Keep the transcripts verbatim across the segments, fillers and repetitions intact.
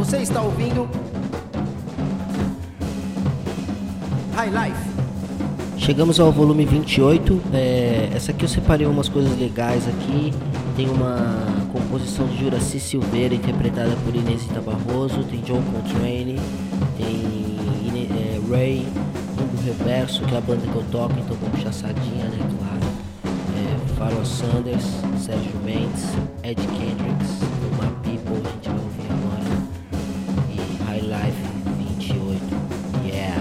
Você está ouvindo High Life. Chegamos ao volume vinte e oito. É, essa aqui eu separei umas coisas legais aqui. Tem uma composição de Juraci Silveira interpretada por Inesita Barroso. Tem John Coltrane, tem Ine, é, Ray, Mundo Reverso, que é a banda que eu toco, então vamos chaçadinha, né, claro. É, Pharoah Sanders, Sérgio Mendes, Ed Kendricks, My People, a gente vai ouvir agora. E High Life vinte e oito, yeah!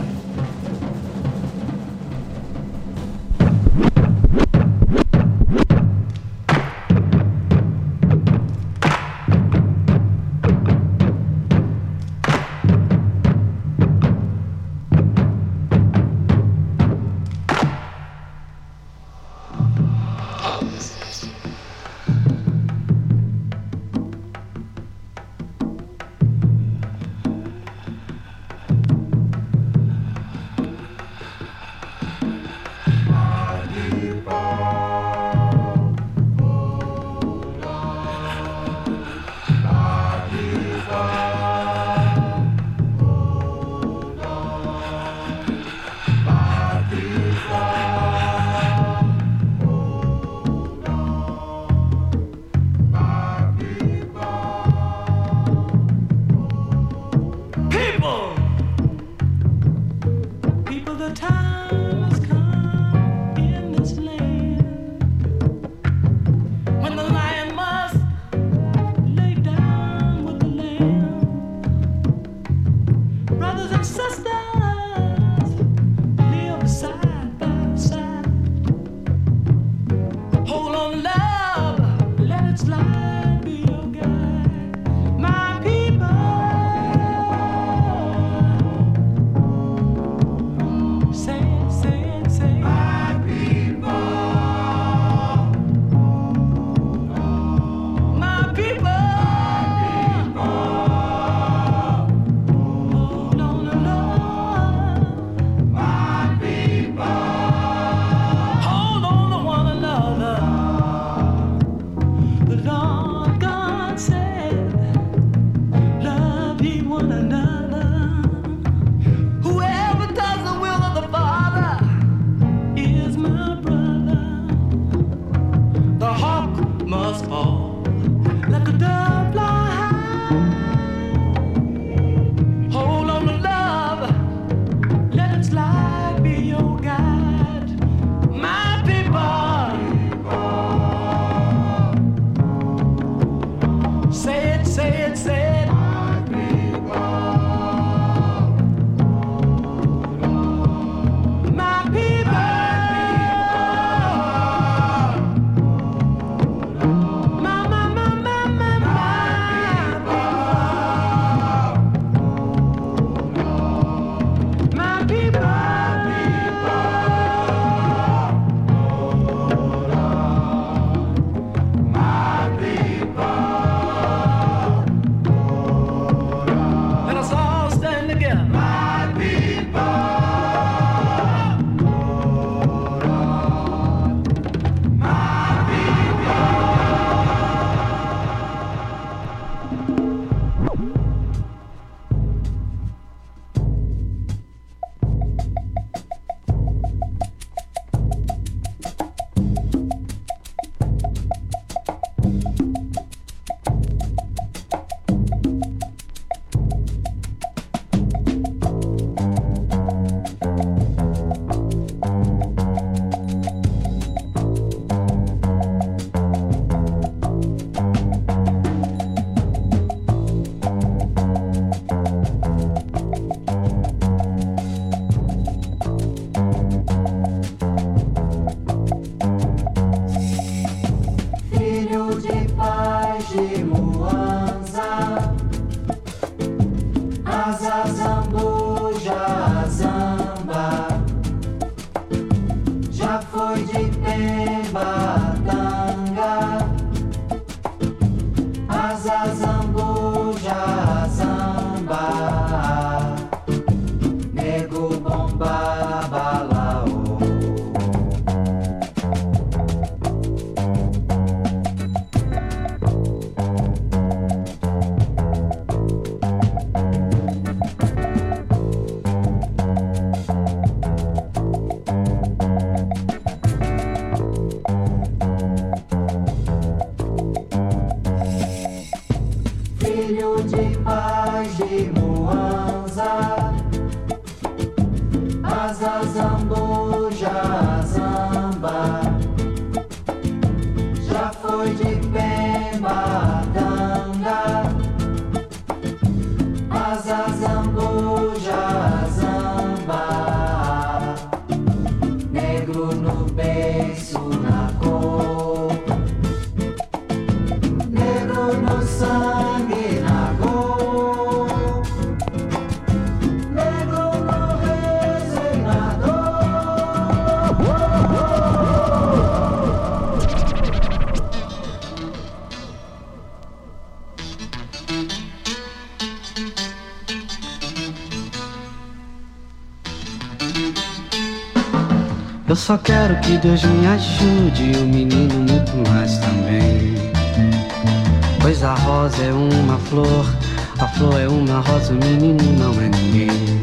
Eu só quero que Deus me ajude e o menino muito mais também. Pois a rosa é uma flor, a flor é uma rosa, o menino não é ninguém.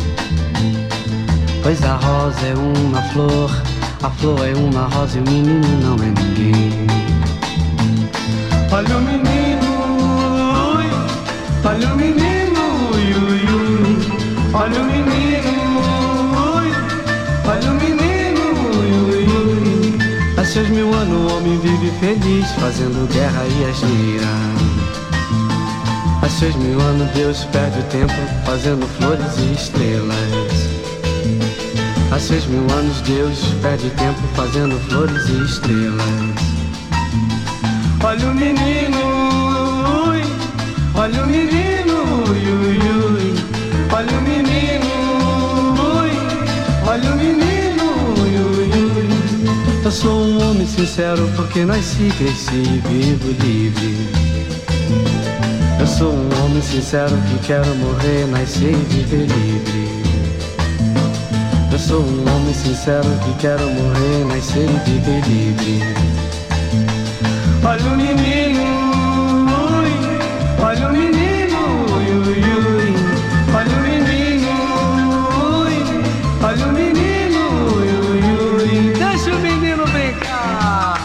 Pois a rosa é uma flor, a flor é uma rosa e o menino não é ninguém. Olha o menino, ui, olha o menino, ui, ui, ui. Olha o menino, ui, olha o menino, ui, ui, ui. Há seus mil anos o homem vive feliz, fazendo guerra e asneira. Há seis mil anos Deus perde o tempo, fazendo flores e estrelas. Há seis mil anos Deus perde tempo fazendo flores e estrelas. Olha o menino, ui, olha o menino, ui, ui, ui. Olha o menino, ui, olha o menino, ui, ui, ui. Eu sou um homem sincero porque nasci, cresci e vivo livre. Eu sou um homem sincero que quero morrer, nascer e viver livre. Eu sou um homem sincero que quero morrer, nascer e viver livre. Olha o menino, ui, olha o menino, ui, ui, ui. Olha o menino, ui, olha o menino, ui, ui, ui. Deixa o menino brincar.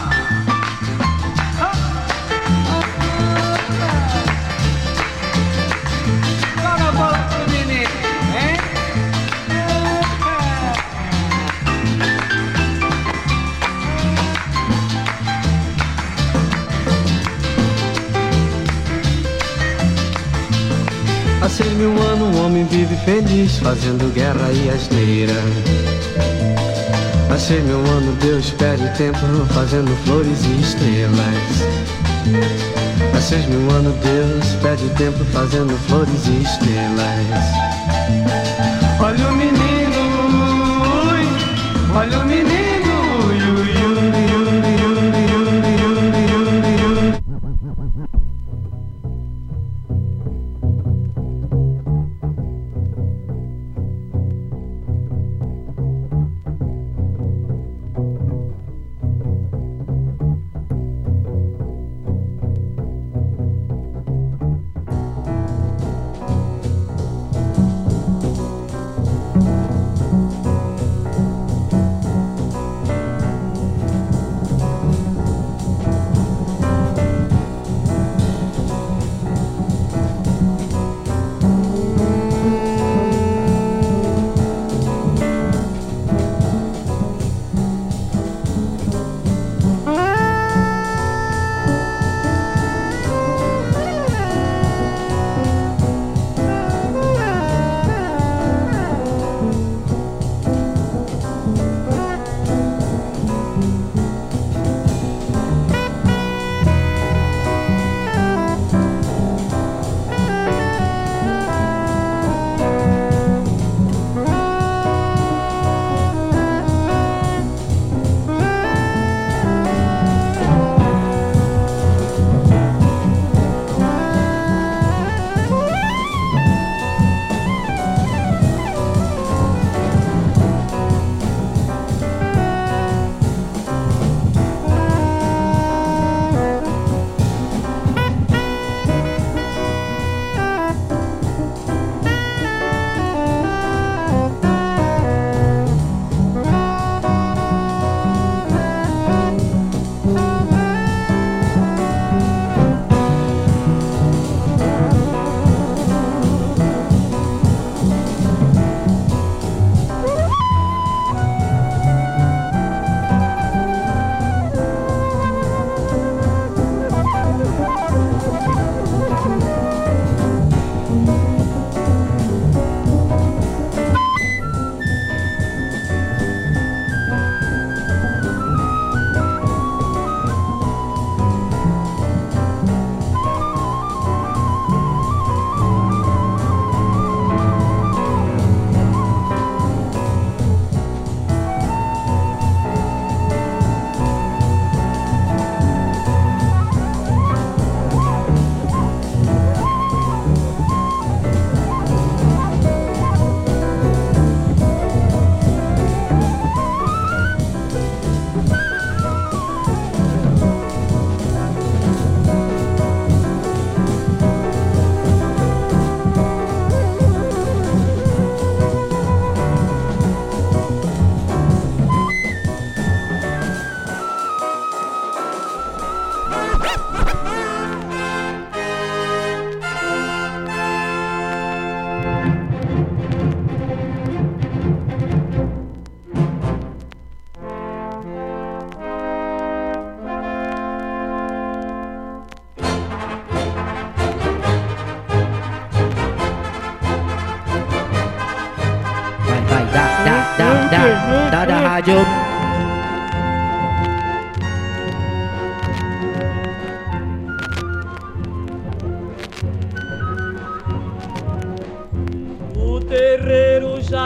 Joga a bola pro menino, hein? Há seis mil anos o homem vive feliz, fazendo guerra e asneira. Há seis mil anos Deus perde tempo, fazendo flores e estrelas. Há seis mil anos Deus perde tempo, fazendo flores e estrelas. Olha o menino, ui, olha o menino, ui, ui, ui, ui, ui, ui,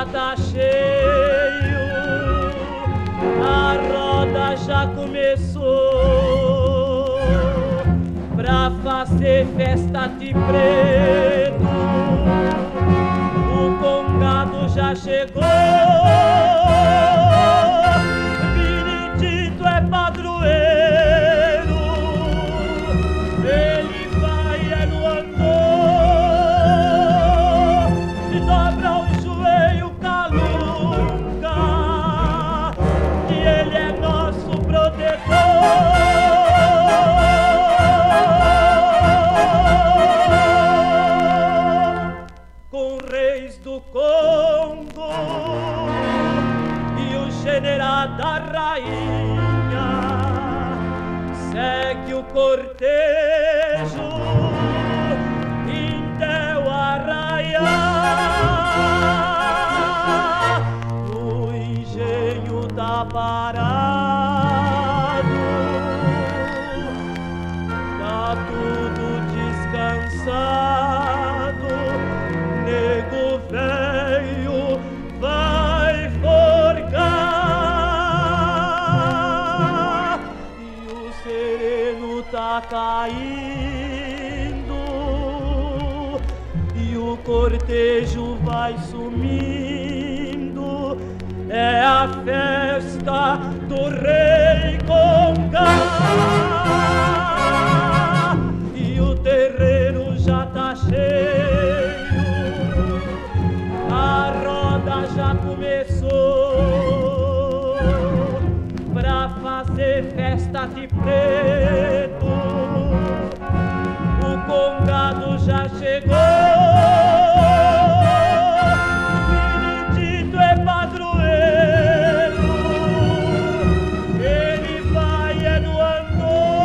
já tá cheio, a roda já começou pra fazer festa de preto. O congado já chegou, Benedito é padroeiro, ele vai é no andor e dobra o joelho calunga, que ele é nosso protetor. Com reis do Congo e o general da rainha, segue o cortejo Intel Arraia, no engenho tá parado, tá tudo descansado, nego velho vai forcar e o sereno tá caindo e o cortejo vai sumindo. É a festa do rei Conga e o terreiro já tá cheio, a roda já começou pra fazer festa de preto. O congado já chegou, Benedito é padroeiro, ele vai é no andor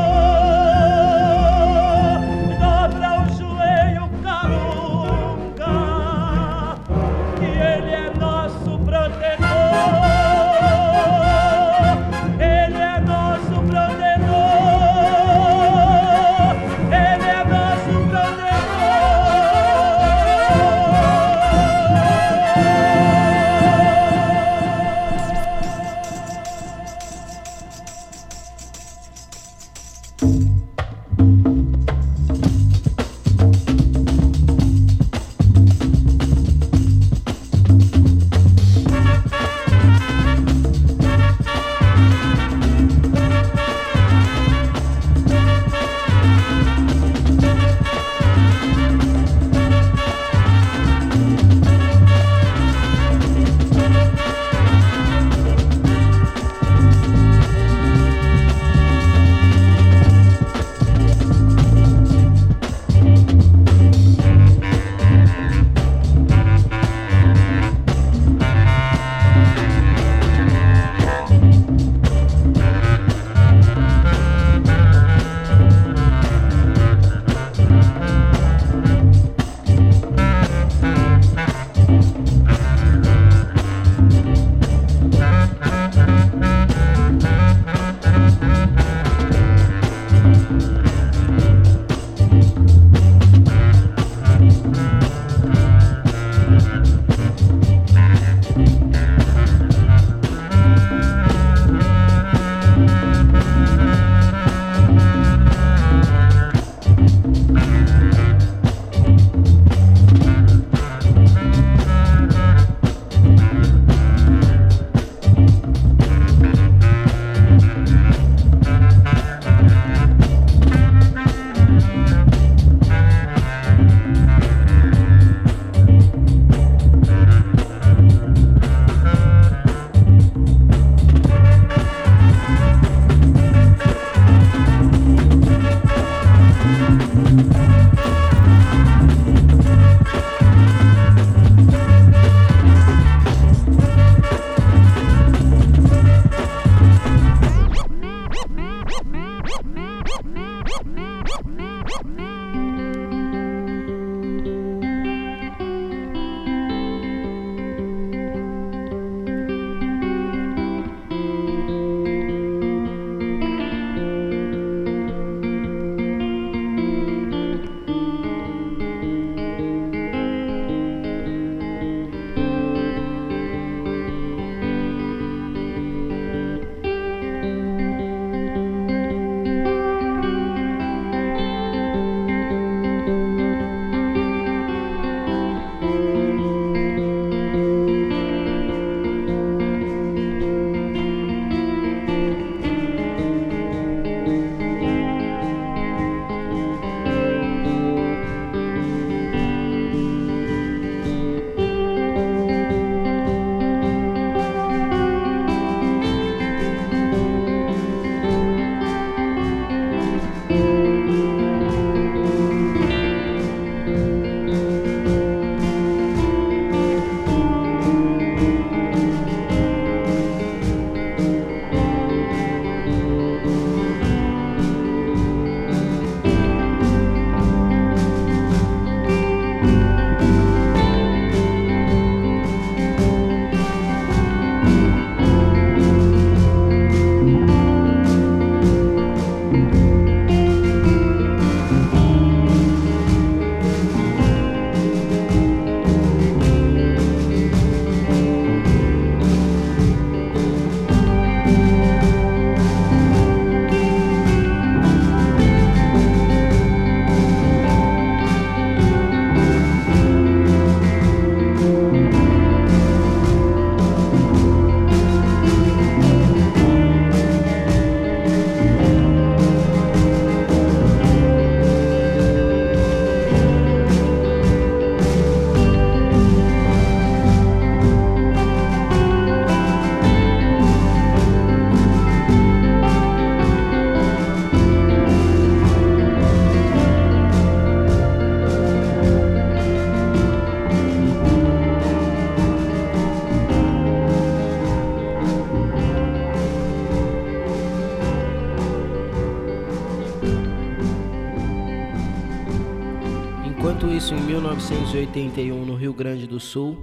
Enquanto isso, em mil novecentos e oitenta e um, no Rio Grande do Sul,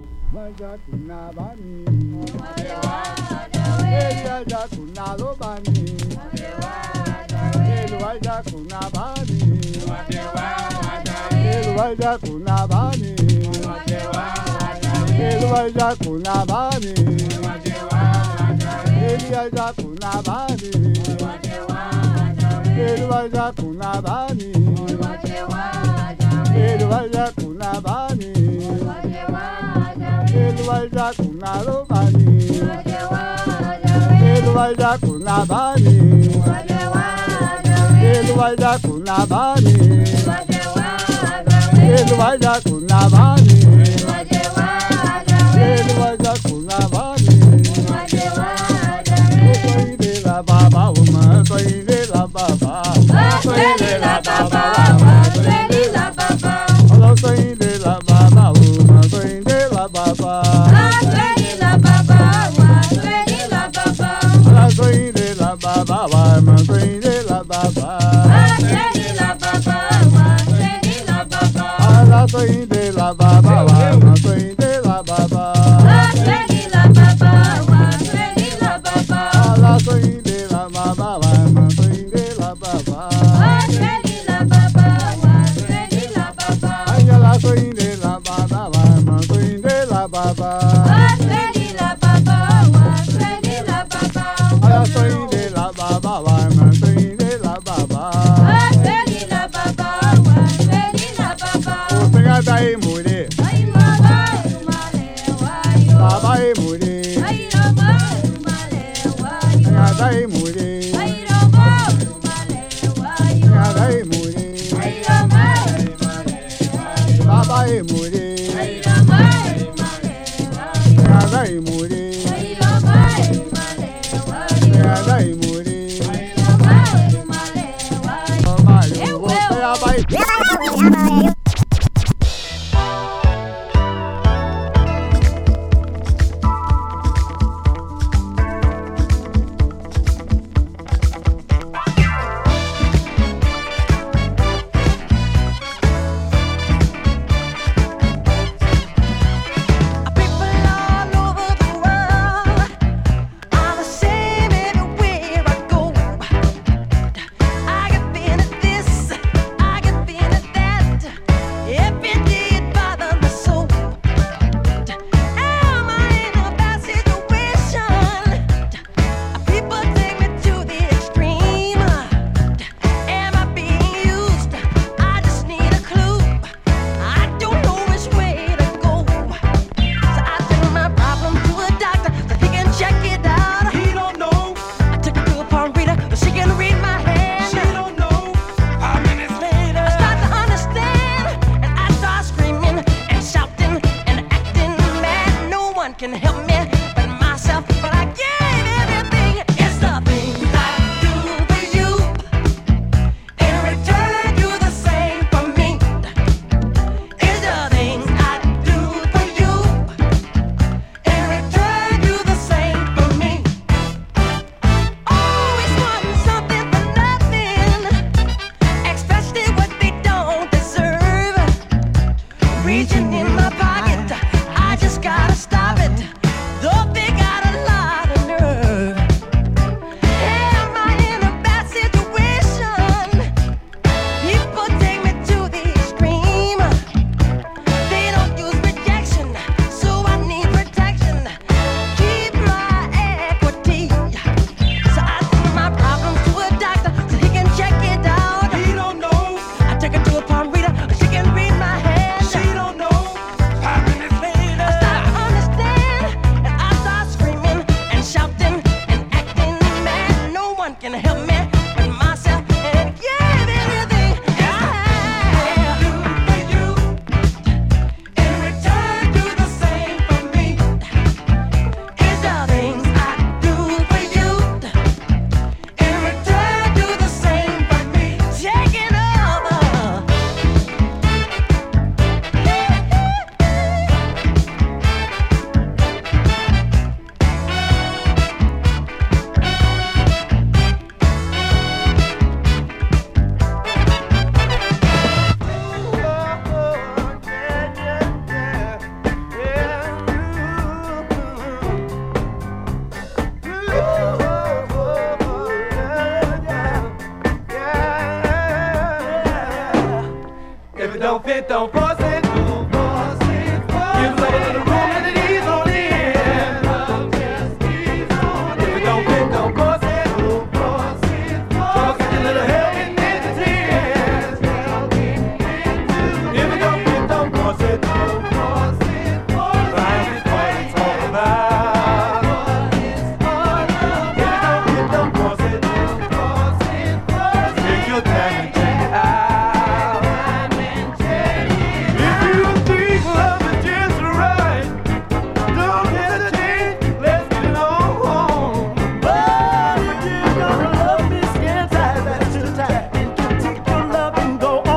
Ele vai já com nabani, ele vai já com nabani, ele vai já com narobani, ele vai já com nabani, ele vai já com nabani, ele vai já com nabani, ele vai já com nabani. La baba woman, soy de la baba, soy de la baba, soy de la baba, hola soy de la baba woman, soy de la baba, soy de la baba, soy de la baba, hola soy de la baba woman, soy de la baba, soy de la baba, soy de la baba, hola soy de la baba woman, soy de la baba, soy de la baba, soy de la baba, hola soy de la baba woman, soy de la baba, soy de la baba, soy de la baba, ay la soy de la baba woman, soy de la baba, soy de la baba, soy de la baba, hola soy de la baba woman, soy de la baba, soy de la baba, soy de la baba, o pega daí mulher, ai baba, baba e mulher, ai baba, Ngadai muri, ngadai muri, babai muri, ngadai muri, ngadai muri, Mario, você abai. I got been at this, I got been at that. don't fit, don't force it. Give love a little room and it ease on in. If it don't fit, don't force it. Trouble catch a little help in into tears. If it don't fit, don't force it. Life is what it's all about. If it don't fit, don't force it. Take your time and check it out. If you think love is just right, don't hesitate, let's get it on home. But you're gonna love me skin tight, that's too tight. And you take your love and go on.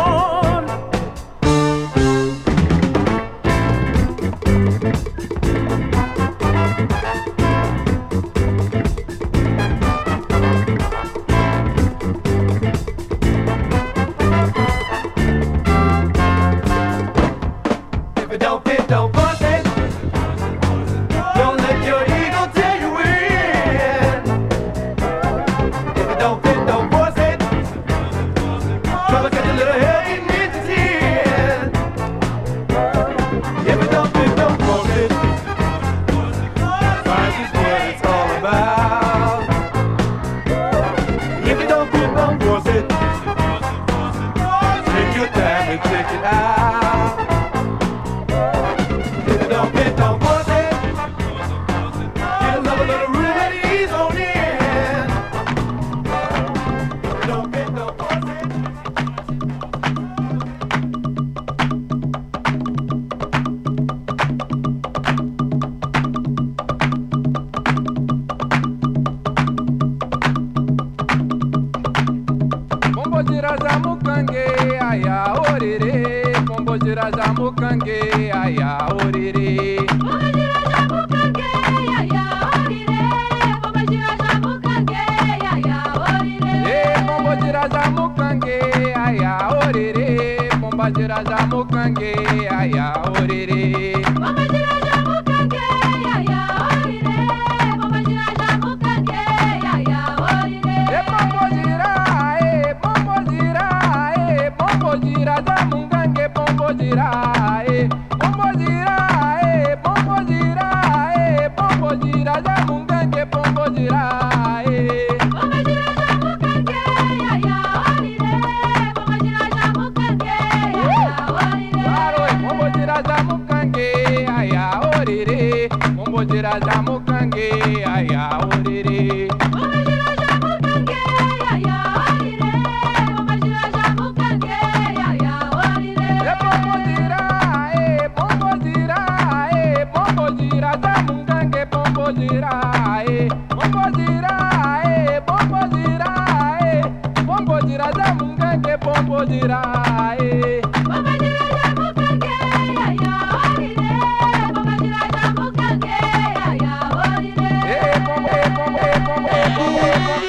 If it don't fit, don't force it. Don't let your ego tell you when. If it don't fit, don't force it. Trouble catch a little help in into tears. If it don't fit, don't force it. Life is what it's all about. If it don't fit, don't force it. Take your time and check it out. If it don't fit, don't force it. Give love a little room and ease on in. If it don't fit, don't force it. Pombo gira jamukange aya orere. Pombo gira jamukange aya orere. Eh, pombo gira jamukange aya orere. Pombo gira jamukange aya orere. Eh, pombo gira, eh, pombo gira, eh, pombo gira jamukange pombo gira, eh, pombo gira, eh, pombo gira, eh, pombo gira jamukange pombo gira, eh. Claro, eh, pombo gira jamukange aya orere. Pombo gira jamukange aya orere. Eh, pombo gira, eh, pombo gira, eh, pombo gira jamukange pombo gira, eh, pombo gira, eh, pombo gira, eh, pombo gira jamukange pombo gira, eh. Eh, pombo, eh, pombo, eh, pombo, eh, pombo, eh, pombo.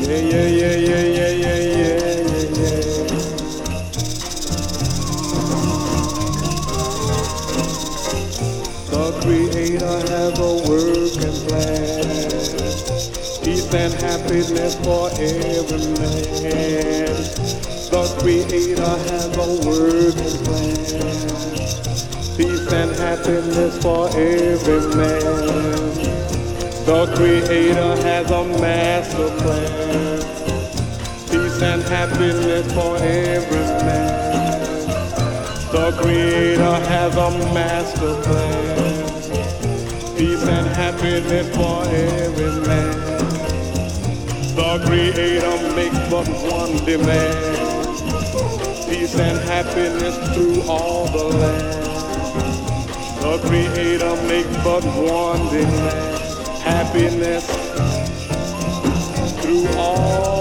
Yeah, yeah, yeah, yeah, yeah, yeah, yeah, yeah, yeah. The Creator has a working plan. Peace and happiness for every man. The Creator has a working plan. Peace and happiness for every man. The Creator has a master plan. Peace and happiness for every man. The Creator has a master plan. Peace and happiness for every man. The Creator makes but one demand. Peace and happiness through all the land. The Creator makes but one demand. Happiness through all